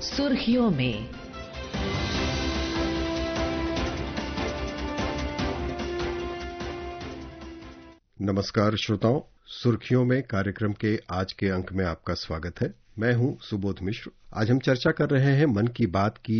सुर्खियों में। नमस्कार श्रोताओं, सुर्खियों में कार्यक्रम के आज के अंक में आपका स्वागत है। मैं हूं सुबोध मिश्र। आज हम चर्चा कर रहे हैं मन की बात की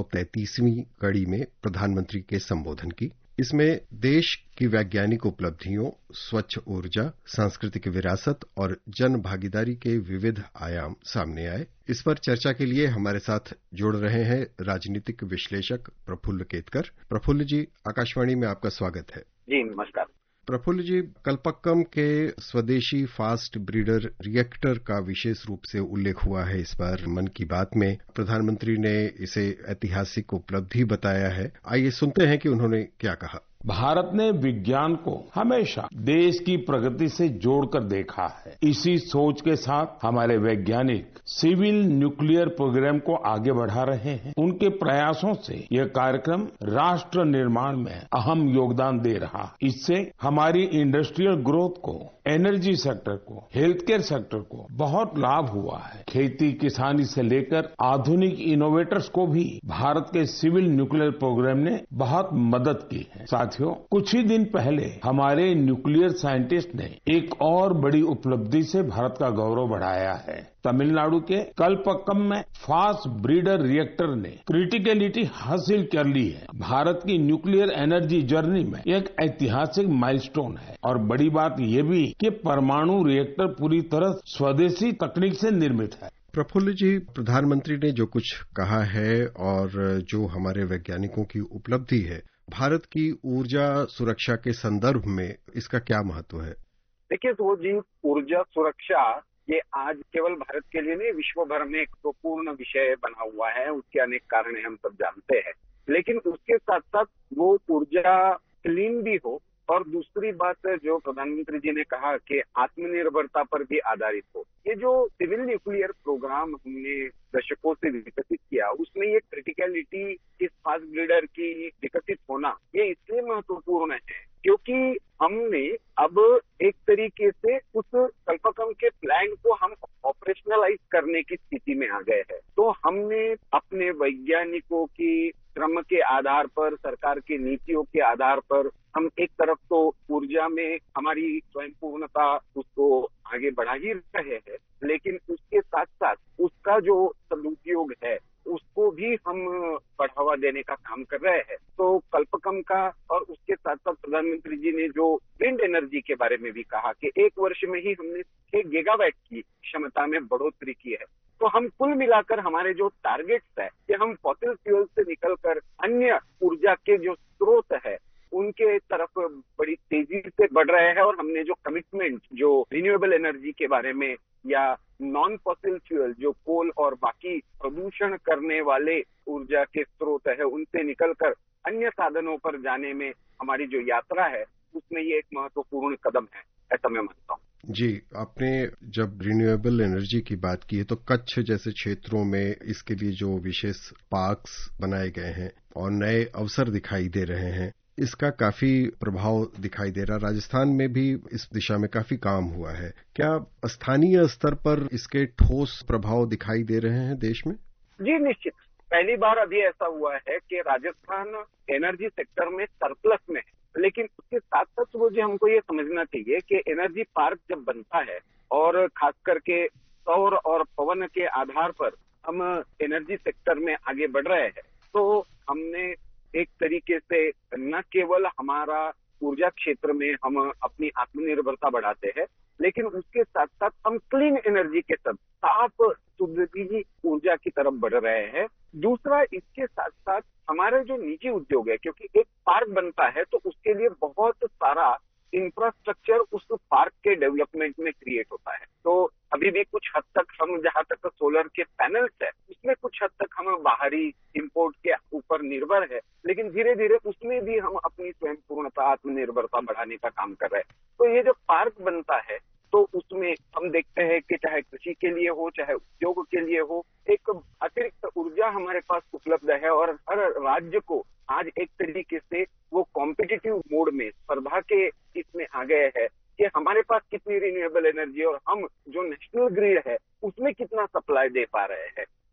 133वीं कड़ी में प्रधानमंत्री के संबोधन की। इसमें देश की वैज्ञानिक उपलब्धियों, स्वच्छ ऊर्जा, सांस्कृतिक विरासत और जन भागीदारी के विविध आयाम सामने आए। इस पर चर्चा के लिए हमारे साथ जुड़ रहे हैं राजनीतिक विश्लेषक प्रफुल्ल केतकर। प्रफुल्ल जी, आकाशवाणी में आपका स्वागत है। जी नमस्कार। प्रफुल्ल जी, कल्पक्कम के स्वदेशी फास्ट ब्रीडर रिएक्टर का विशेष रूप से उल्लेख हुआ है इस बार मन की बात में। प्रधानमंत्री ने इसे ऐतिहासिक उपलब्धि बताया है। आइए सुनते हैं कि उन्होंने क्या कहा। भारत ने विज्ञान को हमेशा देश की प्रगति से जोड़कर देखा है। इसी सोच के साथ हमारे वैज्ञानिक सिविल न्यूक्लियर प्रोग्राम को आगे बढ़ा रहे हैं। उनके प्रयासों से यह कार्यक्रम राष्ट्र निर्माण में अहम योगदान दे रहा है। इससे हमारी इंडस्ट्रियल ग्रोथ को, एनर्जी सेक्टर को, हेल्थ केयर सेक्टर को बहुत लाभ हुआ है। खेती किसानी से लेकर आधुनिक इनोवेटर्स को भी भारत के सिविल न्यूक्लियर प्रोग्राम ने बहुत मदद की है। साथियों, कुछ ही दिन पहले हमारे न्यूक्लियर साइंटिस्ट ने एक और बड़ी उपलब्धि से भारत का गौरव बढ़ाया है। तमिलनाडु के कल्पक्कम में फास्ट ब्रीडर रिएक्टर ने क्रिटिकलिटी हासिल कर ली है। भारत की न्यूक्लियर एनर्जी जर्नी में एक ऐतिहासिक माइलस्टोन है। और बड़ी बात यह भी कि परमाणु रिएक्टर पूरी तरह स्वदेशी तकनीक से निर्मित है। प्रफुल्ल जी, प्रधानमंत्री ने जो कुछ कहा है और जो हमारे वैज्ञानिकों की उपलब्धि है, भारत की ऊर्जा सुरक्षा के संदर्भ में इसका क्या महत्व है? देखिए सुबोध जी, ऊर्जा सुरक्षा ये आज केवल भारत के लिए नहीं, विश्व भर में एक पूर्ण विषय बना हुआ है। उसके अनेक कारण हम सब जानते हैं, लेकिन उसके साथ साथ वो ऊर्जा क्लीन भी हो और दूसरी बात जो प्रधानमंत्री जी ने कहा कि आत्मनिर्भरता पर भी आधारित हो। ये जो सिविल न्यूक्लियर प्रोग्राम हमने दशकों से विकसित किया, उसमें ये क्रिटिकलिटी इस फास्ट ब्रीडर की विकसित होना ये इसलिए महत्वपूर्ण है क्योंकि हमने अब एक तरीके से उस कल्पक्कम के प्लान को हम ऑपरेशनलाइज करने की स्थिति में आ गए हैं। तो हमने अपने वैज्ञानिकों की श्रम के आधार पर, सरकार की नीतियों के आधार पर हम एक तरफ तो ऊर्जा में हमारी स्वयं पूर्णता उसको आगे बढ़ा ही रहे हैं, लेकिन उसके साथ साथ उसका जो सदुपयोग है उसको भी हम बढ़ावा देने का काम कर रहे हैं। तो कल्पक्कम का और उसके साथ साथ प्रधानमंत्री जी ने जो विंड एनर्जी के बारे में भी कहा कि एक वर्ष में ही हमने 6 गीगावाट की क्षमता में बढ़ोतरी की है। तो हम कुल मिलाकर हमारे जो टारगेट्स है कि हम फॉसिल फ्यूल से निकलकर अन्य ऊर्जा के जो स्रोत है उनके तरफ बड़ी तेजी से बढ़ रहे हैं। और हमने जो कमिटमेंट जो रिन्यूएबल एनर्जी के बारे में या नॉन फॉसिल फ्यूल जो कोल और बाकी प्रदूषण करने वाले ऊर्जा के स्रोत है उनसे निकलकर अन्य साधनों पर जाने में हमारी जो यात्रा है उसमें ये एक महत्वपूर्ण कदम है, ऐसा मैं मानता हूँ। जी, आपने जब रिन्यूएबल एनर्जी की बात की है तो कच्छ जैसे क्षेत्रों में इसके लिए जो विशेष पार्क्स बनाए गए हैं और नए अवसर दिखाई दे रहे हैं, इसका काफी प्रभाव दिखाई दे रहा। राजस्थान में भी इस दिशा में काफी काम हुआ है। क्या स्थानीय स्तर पर इसके ठोस प्रभाव दिखाई दे रहे हैं देश में? जी निश्चित। पहली बार अभी ऐसा हुआ है कि राजस्थान एनर्जी सेक्टर में सरप्लस में है, लेकिन उसके साथ साथ मुझे हमको ये समझना चाहिए कि एनर्जी पार्क जब बनता है और खास करके सौर और पवन के आधार पर हम एनर्जी सेक्टर में आगे बढ़ रहे हैं, तो हमने एक तरीके से न केवल हमारा ऊर्जा क्षेत्र में हम अपनी आत्मनिर्भरता बढ़ाते हैं, लेकिन उसके साथ साथ हम क्लीन एनर्जी के सब साफ शुद्ध ऊर्जा की तरफ बढ़ रहे हैं। दूसरा, इसके साथ साथ हमारे जो निजी उद्योग है, क्योंकि एक पार्क बनता है तो उसके लिए बहुत सारा इंफ्रास्ट्रक्चर उस पार्क के डेवलपमेंट में क्रिएट होता है। तो अभी भी कुछ हद तक हम जहां तक सोलर के पैनल्स है उसमें कुछ हद तक हम बाहरी इंपोर्ट के ऊपर निर्भर है, लेकिन धीरे धीरे उसमें भी हम अपनी स्वयं पूर्णता, आत्मनिर्भरता बढ़ाने का काम कर रहे हैं। तो ये जो पार्क बनता है तो उसमें हम देखते हैं कि चाहे कृषि के लिए हो, चाहे उद्योग के लिए हो, एक अतिरिक्त ऊर्जा हमारे पास उपलब्ध है और हर राज्य को आज एक तरीके से वो कॉम्पिटिटिव मोड में स्पर्धा के इसमें आ गए हैं कि हमारे पास कितनी रिन्यूएबल एनर्जी और हम जो नेशनल ग्रिड है उसमें कितना सप्लाई दे पा रहे हैं। तो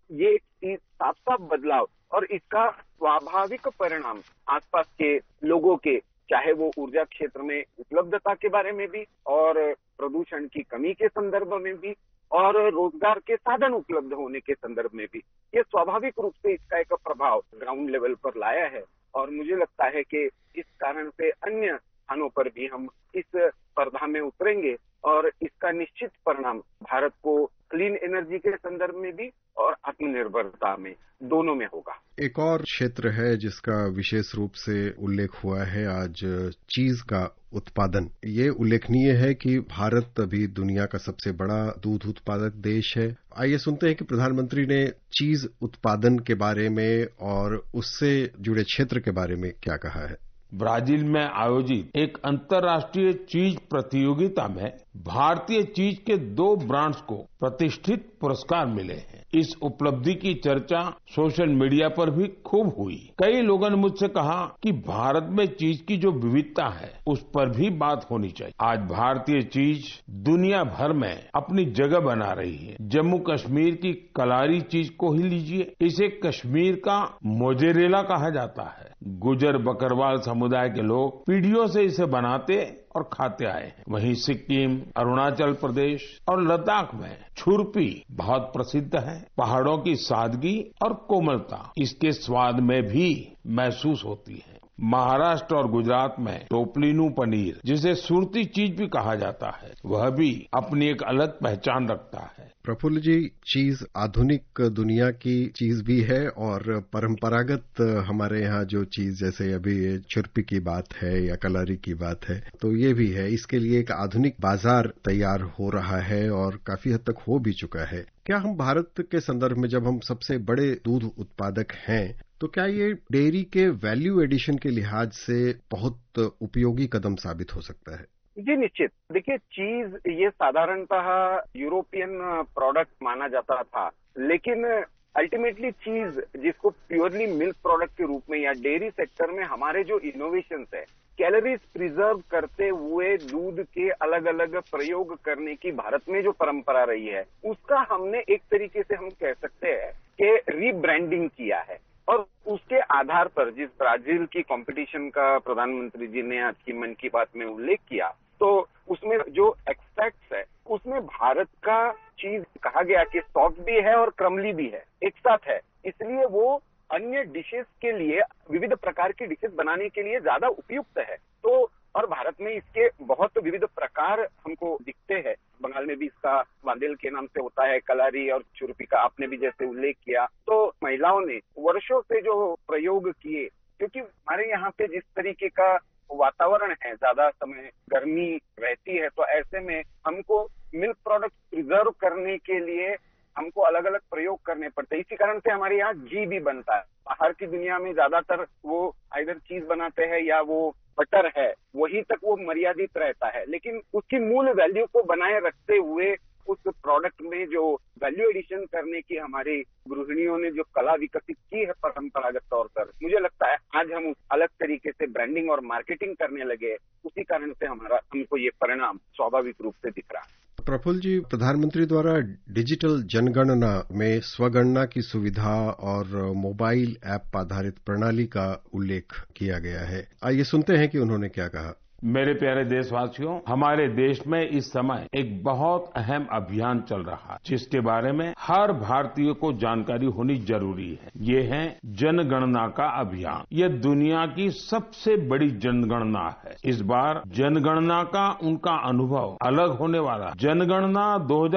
ये एक चीज साफ साफ बदलाव और इसका स्वाभाविक परिणाम आसपास के लोगों के, चाहे वो ऊर्जा क्षेत्र में उपलब्धता के बारे में भी और प्रदूषण की कमी के संदर्भ में भी और रोजगार के साधन उपलब्ध होने के संदर्भ में भी, ये स्वाभाविक रूप से इसका एक प्रभाव ग्राउंड लेवल पर लाया है। और मुझे लगता है कि इस कारण से अन्य स्थानों पर भी हम इस स्पर्धा में उतरेंगे और इसका निश्चित परिणाम भारत को क्लीन एनर्जी के संदर्भ में भी और आत्मनिर्भरता में, दोनों में होगा। एक और क्षेत्र है जिसका विशेष रूप से उल्लेख हुआ है आज, चीज का उत्पादन। ये उल्लेखनीय है कि भारत अभी दुनिया का सबसे बड़ा दूध उत्पादक देश है। आइए सुनते हैं कि प्रधानमंत्री ने चीज उत्पादन के बारे में और उससे जुड़े क्षेत्र के बारे में क्या कहा है। ब्राजील में आयोजित एक अंतर्राष्ट्रीय चीज प्रतियोगिता में भारतीय चीज के 2 ब्रांड्स को प्रतिष्ठित पुरस्कार मिले हैं। इस उपलब्धि की चर्चा सोशल मीडिया पर भी खूब हुई। कई लोगों ने मुझसे कहा कि भारत में चीज की जो विविधता है उस पर भी बात होनी चाहिए। आज भारतीय चीज दुनिया भर में अपनी जगह बना रही है। जम्मू कश्मीर की कलारी चीज को ही लीजिए, इसे कश्मीर का मोजेरेला कहा जाता है। गुजर बकरवाल समुदाय के लोग पीढ़ियों से इसे बनाते और खाते आए हैं। वहीं सिक्किम, अरुणाचल प्रदेश और लद्दाख में छुरपी बहुत प्रसिद्ध है। पहाड़ों की सादगी और कोमलता इसके स्वाद में भी महसूस होती है। महाराष्ट्र और गुजरात में टोपलीनू पनीर, जिसे सुरती चीज भी कहा जाता है, वह भी अपनी एक अलग पहचान रखता है। प्रफुल्ल जी, चीज आधुनिक दुनिया की चीज भी है और परंपरागत हमारे यहाँ जो चीज, जैसे अभी छुरपी की बात है या कलारी की बात है, तो ये भी है। इसके लिए एक आधुनिक बाजार तैयार हो रहा है और काफी हद तक हो भी चुका है। क्या हम भारत के संदर्भ में, जब हम सबसे बड़े दूध उत्पादक हैं, तो क्या ये डेयरी के वैल्यू एडिशन के लिहाज से बहुत उपयोगी कदम साबित हो सकता है? जी निश्चित। देखिए, चीज ये साधारणतः यूरोपियन प्रोडक्ट माना जाता था, लेकिन अल्टीमेटली चीज, जिसको प्योरली मिल्क प्रोडक्ट के रूप में या डेयरी सेक्टर में हमारे जो इनोवेशंस है, कैलोरीज प्रिजर्व करते हुए दूध के अलग अलग प्रयोग करने की भारत में जो परंपरा रही है, उसका हमने एक तरीके से हम कह सकते हैं कि रीब्रांडिंग किया है। और उसके आधार पर जिस ब्राजील की कंपटीशन का प्रधानमंत्री जी ने आज की मन की बात में उल्लेख किया, तो उसमें जो एक्सट्रैक्ट्स है उसमें भारत का चीज कहा गया कि सॉफ्ट भी है और क्रमली भी है, एक साथ है। इसलिए वो अन्य डिशेस के लिए, विविध प्रकार की डिशेस बनाने के लिए ज्यादा उपयुक्त है। तो और भारत में इसके बहुत विविध प्रकार हमको दिखते हैं। बंगाल में भी इसका वांदेल के नाम से होता है, कलारी और छुरपी का आपने भी जैसे उल्लेख किया। तो महिलाओं ने वर्षों से जो प्रयोग किए, क्योंकि हमारे यहाँ पे जिस तरीके का वातावरण है, ज्यादा समय गर्मी रहती है, तो ऐसे में हमको मिल्क प्रोडक्ट प्रिजर्व करने के लिए हमको अलग अलग प्रयोग करने पड़ते हैं। इसी कारण से हमारे यहाँ घी भी बनता है। बाहर की दुनिया में ज्यादातर वो आइदर चीज बनाते हैं या वो बटर है, वहीं तक वो मर्यादित रहता है। लेकिन उसकी मूल वैल्यू को बनाए रखते हुए उस प्रोडक्ट में जो वैल्यू एडिशन करने की हमारी गृहिणियों ने जो कला विकसित की है परंपरागत तौर पर, मुझे लगता है आज हम अलग तरीके से ब्रांडिंग और मार्केटिंग करने लगे। उसी कारण से हमको ये परिणाम स्वाभाविक रूप से दिख रहा है। प्रफुल्ल जी, प्रधानमंत्री द्वारा डिजिटल जनगणना में स्वगणना की सुविधा और मोबाइल ऐप आधारित प्रणाली का उल्लेख किया गया है। आइए सुनते हैं कि उन्होंने क्या कहा। मेरे प्यारे देशवासियों, हमारे देश में इस समय एक बहुत अहम अभियान चल रहा है, जिसके बारे में हर भारतीय को जानकारी होनी जरूरी है। ये है जनगणना का अभियान। ये दुनिया की सबसे बड़ी जनगणना है। इस बार जनगणना का उनका अनुभव अलग होने वाला। जनगणना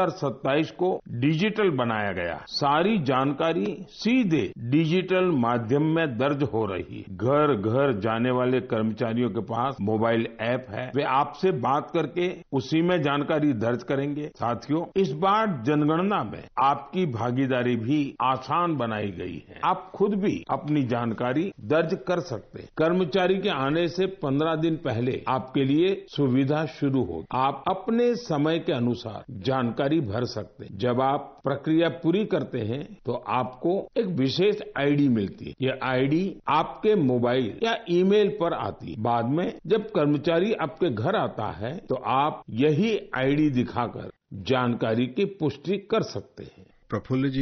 2027 को डिजिटल बनाया गया। सारी जानकारी सीधे डिजिटल माध्यम में दर्ज हो रही है। घर घर जाने वाले कर्मचारियों के पास मोबाइल ऐप है, वे आपसे बात करके उसी में जानकारी दर्ज करेंगे। साथियों, इस बार जनगणना में आपकी भागीदारी भी आसान बनाई गई है। आप खुद भी अपनी जानकारी दर्ज कर सकते हैं। कर्मचारी के आने से 15 दिन पहले आपके लिए सुविधा शुरू होगी। आप अपने समय के अनुसार जानकारी भर सकते हैं। जब आप प्रक्रिया पूरी करते हैं तो आपको एक विशेष आईडी मिलती है। यह आईडी आपके मोबाइल या ईमेल पर आती है। बाद में जब कर्मचारी आपके घर आता है तो आप यही आईडी दिखाकर जानकारी की पुष्टि कर सकते हैं। प्रफुल्ल जी,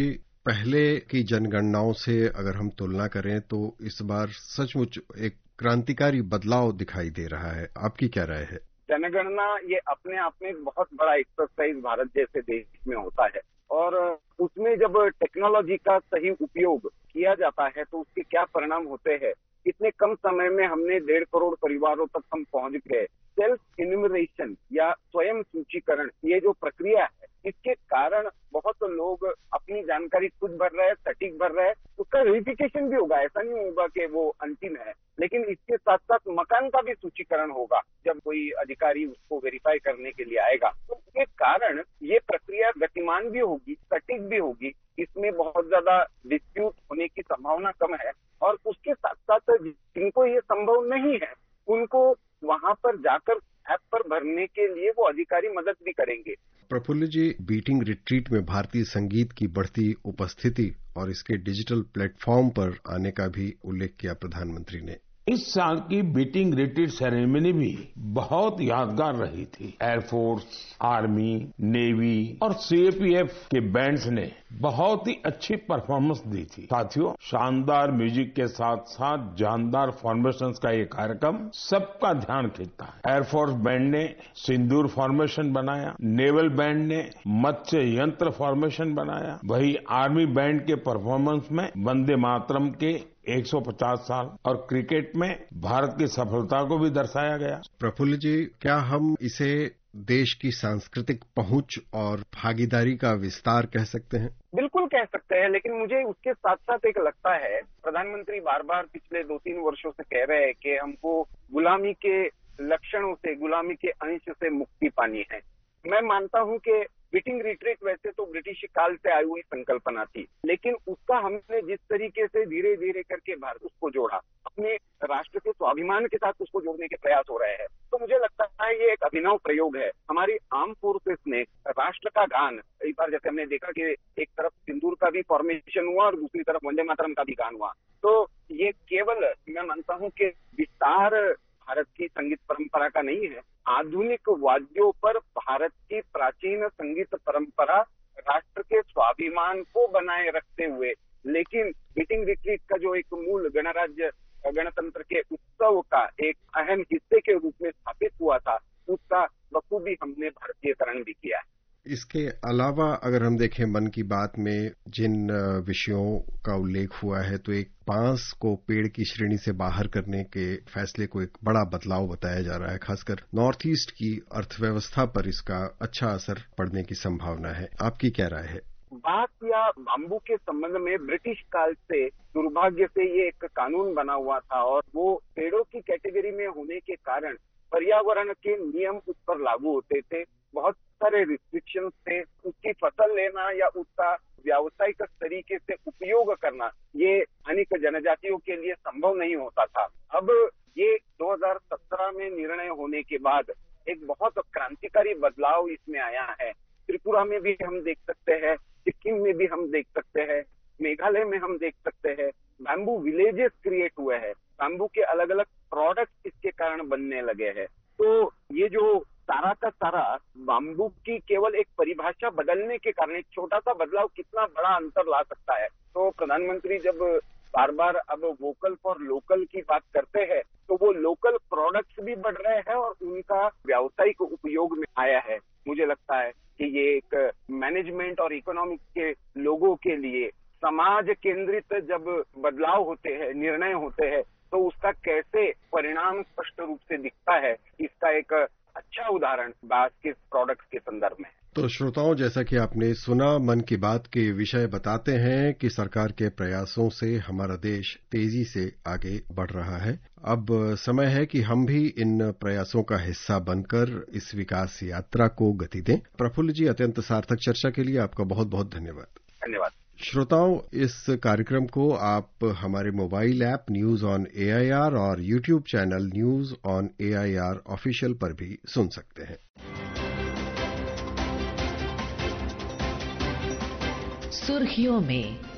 पहले की जनगणनाओं से अगर हम तुलना करें तो इस बार सचमुच एक क्रांतिकारी बदलाव दिखाई दे रहा है। आपकी क्या राय है? जनगणना ये अपने आप में एक बहुत बड़ा एक्सरसाइज भारत जैसे देश में होता है और उसमें जब टेक्नोलॉजी का सही उपयोग किया जाता है तो उसके क्या परिणाम होते हैं। इतने कम समय में हमने 1.5 करोड़ परिवारों तक हम पहुंच गए। सेल्फ इन्यूमरेशन या स्वयं सूचीकरण, ये जो प्रक्रिया है, इसके कारण बहुत लोग अपनी जानकारी खुद भर रहे हैं, सटीक भर रहे हैं। उसका वेरिफिकेशन भी होगा, ऐसा नहीं होगा कि वो अंतिम है, लेकिन इसके साथ साथ मकान का भी सूचीकरण होगा। जब कोई अधिकारी उसको वेरीफाई करने के लिए आएगा तो उसके कारण ये प्रक्रिया गतिमान भी होगी, सटीक भी होगी। इसमें बहुत ज्यादा डिस्प्यूट होने की संभावना कम है और उसके साथ साथ जिनको ये संभव नहीं है उनको वहां पर जाकर ऐप पर भरने के लिए वो अधिकारी मदद भी करेंगे। प्रफुल्ल जी, बीटिंग रिट्रीट में भारतीय संगीत की बढ़ती उपस्थिति और इसके डिजिटल प्लेटफॉर्म पर आने का भी उल्लेख किया प्रधानमंत्री ने। इस साल की बीटिंग रिट्रीट सेरेमनी भी बहुत यादगार रही थी। एयरफोर्स, आर्मी, नेवी और सीएपीएफ के बैंड्स ने बहुत ही अच्छी परफॉर्मेंस दी थी। साथियों, शानदार म्यूजिक के साथ साथ जानदार फॉर्मेशंस का ये कार्यक्रम सबका ध्यान खींचता है। एयरफोर्स बैंड ने सिंदूर फॉर्मेशन बनाया, नेवल बैंड ने मत्स्य यंत्र फॉर्मेशन बनाया, वहीं आर्मी बैंड के परफॉर्मेंस में वंदे मातरम के 150 साल और क्रिकेट में भारत की सफलता को भी दर्शाया गया। प्रफुल्ल जी, क्या हम इसे देश की सांस्कृतिक पहुंच और भागीदारी का विस्तार कह सकते हैं? बिल्कुल कह सकते हैं, लेकिन मुझे उसके साथ साथ एक लगता है, प्रधानमंत्री बार बार पिछले 2-3 वर्षों से कह रहे हैं कि हमको गुलामी के लक्षणों से, गुलामी के अंश से मुक्ति पानी है। मैं मानता हूं कि बीटिंग रिट्रीट वैसे तो ब्रिटिश काल से आई हुई संकल्पना थी, लेकिन उसका हमने जिस तरीके से धीरे धीरे करके भारत उसको जोड़ा, अपने राष्ट्र के स्वाभिमान के साथ उसको जोड़ने के प्रयास हो रहे हैं, तो मुझे लगता है ये एक अभिनव प्रयोग है। हमारी आर्म फोर्सेस ने राष्ट्र का गान, इस बार जैसे हमने देखा कि एक तरफ सिंदूर का भी फॉर्मेशन हुआ और दूसरी तरफ वंदे मातरम का भी गान हुआ, तो ये केवल मैं मानता हूँ कि विस्तार भारत की संगीत परंपरा का नहीं है। आधुनिक वाद्यों पर भारत की प्राचीन संगीत परंपरा राष्ट्र के स्वाभिमान को बनाए रखते हुए, लेकिन बीटिंग रिट्रीट का जो एक मूल गणराज्य गणतंत्र के उत्सव का एक अहम हिस्से के रूप में स्थापित हुआ था, उसका बखूबी हमने भारतीयकरण भी किया है। इसके अलावा अगर हम देखें, मन की बात में जिन विषयों का उल्लेख हुआ है, तो एक बांस को पेड़ की श्रेणी से बाहर करने के फैसले को एक बड़ा बदलाव बताया जा रहा है। खासकर नॉर्थ ईस्ट की अर्थव्यवस्था पर इसका अच्छा असर पड़ने की संभावना है। आपकी क्या राय है? बांस या बाम्बू के संबंध में ब्रिटिश काल से दुर्भाग्य से ये एक कानून बना हुआ था और वो पेड़ों की कैटेगरी में होने के कारण पर्यावरण के नियम उस पर लागू होते थे। बहुत सारे रिस्ट्रिक्शंस थे। उसकी फसल लेना या उसका व्यावसायिक तरीके से उपयोग करना ये स्थानिक जनजातियों के लिए संभव नहीं होता था। अब ये 2017 में निर्णय होने के बाद एक बहुत क्रांतिकारी बदलाव इसमें आया है। त्रिपुरा में भी हम देख सकते हैं, सिक्किम में भी हम देख सकते हैं, मेघालय में हम देख सकते हैं, बैम्बू विलेजेस क्रिएट हुए हैं। बैम्बू के अलग अलग प्रोडक्ट इसके कारण बनने लगे हैं। तो ये जो सारा का सारा बाम्बू की केवल एक परिभाषा बदलने के कारण एक छोटा सा बदलाव कितना बड़ा अंतर ला सकता है। तो प्रधानमंत्री जब बार बार अब वोकल फॉर लोकल की बात करते हैं, तो वो लोकल प्रोडक्ट्स भी बढ़ रहे हैं और उनका व्यावसायिक उपयोग में आया है। मुझे लगता है कि ये एक मैनेजमेंट और इकोनॉमिक के लोगों के लिए समाज केंद्रित जब बदलाव होते हैं, निर्णय होते हैं, तो उसका कैसे परिणाम स्पष्ट रूप से दिखता है, इसका एक अच्छा उदाहरण बांस के प्रोडक्ट्स के संदर्भ में। तो श्रोताओं, जैसा कि आपने सुना, मन की बात के विषय बताते हैं कि सरकार के प्रयासों से हमारा देश तेजी से आगे बढ़ रहा है। अब समय है कि हम भी इन प्रयासों का हिस्सा बनकर इस विकास यात्रा को गति दें। प्रफुल्ल जी, अत्यंत सार्थक चर्चा के लिए आपका बहुत बहुत धन्यवाद। धन्यवाद। श्रोताओं, इस कार्यक्रम को आप हमारे mobile app news on AIR और YouTube channel news on AIR official पर भी सुन सकते हैं। सुर्खियों में